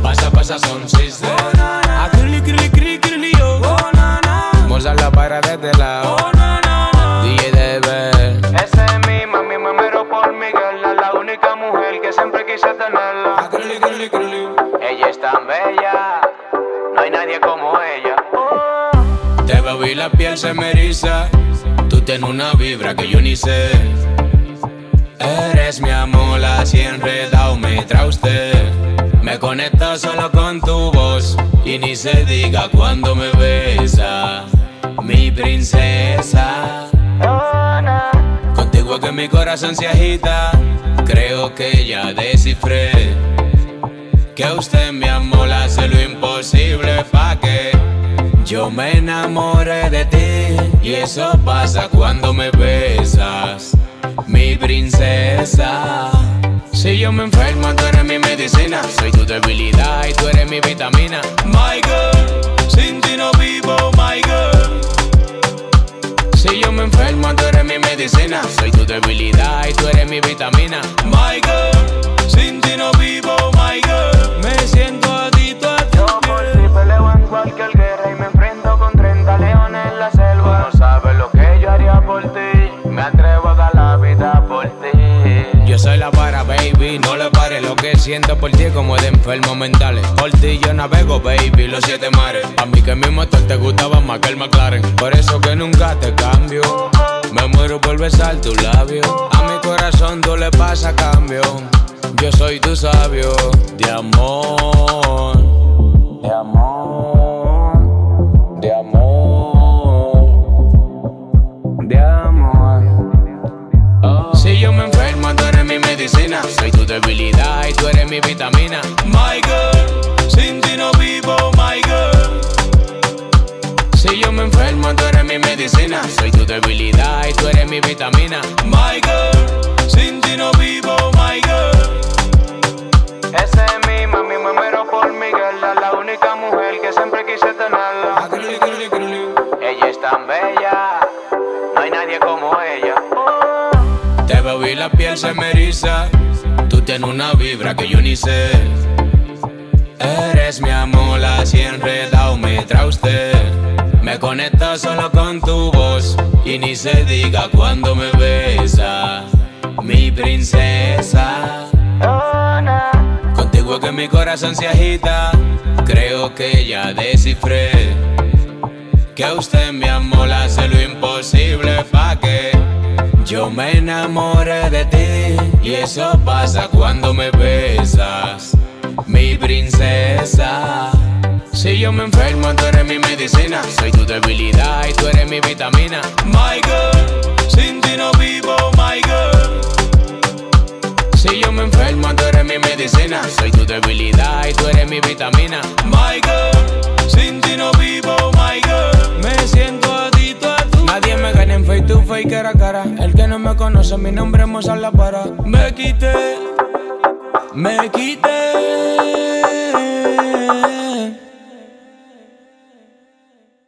pasa son sister. A curly, curly, curly, curly, yo. Morza la para de este lado. DJ Debe. Ese es mi mami, me mero por Miguel. La única mujer que siempre quise tenerla. A curly, curly, curly. Ella es tan bella, no hay nadie como ella. Te veo y la piel se me eriza. Tú tienes una vibra que yo ni sé. Eres mi amor, así enredado me trae usted. Me conecta solo con tu voz y ni se diga cuando me besa. Mi princesa. Contigo es que mi corazón se agita. Creo que ya descifré que usted, mi amor, hace lo imposible pa' que yo me enamore de ti. Y eso pasa cuando me besas, mi princesa. Si yo me enfermo, tú eres mi medicina. Soy tu debilidad y tú eres mi vitamina. My girl, sin ti no vivo, my girl. Si yo me enfermo, tú eres mi medicina. Soy tu debilidad y tú eres mi vitamina. My girl, sin ti no vivo, my girl. Me siento adicto a ti. Yo por ti peleo en cualquier guerra y me enfrento con 30 leones en la selva. Tú no sabes lo que yo haría por ti. Me atrevo a dar la vida por ti. Yo soy la para, baby, no le pares. Lo que siento por ti es como de enfermos mentales. Por ti yo navego, baby, los 7 mares. A mí que mi motor te gustaba más que el McLaren. Por eso que nunca te cambio. Me muero por besar tus labios. A mi corazón tú le pasas cambio. Yo soy tu sabio. De amor, de amor, de amor, de amor. Si yo me enfermo, tú eres mi medicina. Soy tu debilidad y tú eres mi vitamina. My girl, sin ti no vivo, my girl. Si yo me enfermo, tú eres mi medicina. Soy tu debilidad y tú eres mi vitamina. My girl, sin ti no vivo, my girl. Ese es mi mami, me muero por Miguel. La única mujer que siempre quise tenerla. Ella es tan bella, no hay nadie como ella. Te veo y la piel se me eriza. Tú tienes una vibra que yo ni sé. Eres mi amor, así enredado me trae usted. Me conecta solo con tu voz y ni se diga cuando me besa. Mi princesa. Contigo es que mi corazón se agita. Creo que ya descifré que usted, mi amor, hace lo imposible pa' que yo me enamore de ti. Y eso pasa cuando me besas, mi princesa. Si yo me enfermo, tú eres mi medicina. Soy tu debilidad y tú eres mi vitamina. My girl, sin ti no vivo, my girl. Si yo me enfermo, tú eres mi medicina. Soy tu debilidad y tú eres mi vitamina. My girl, sin ti no vivo, my girl. Me siento adicto a ti. Nadie me gana en face to face, cara a cara. El que no me conoce, mi nombre es Mozart La Para. Me quité.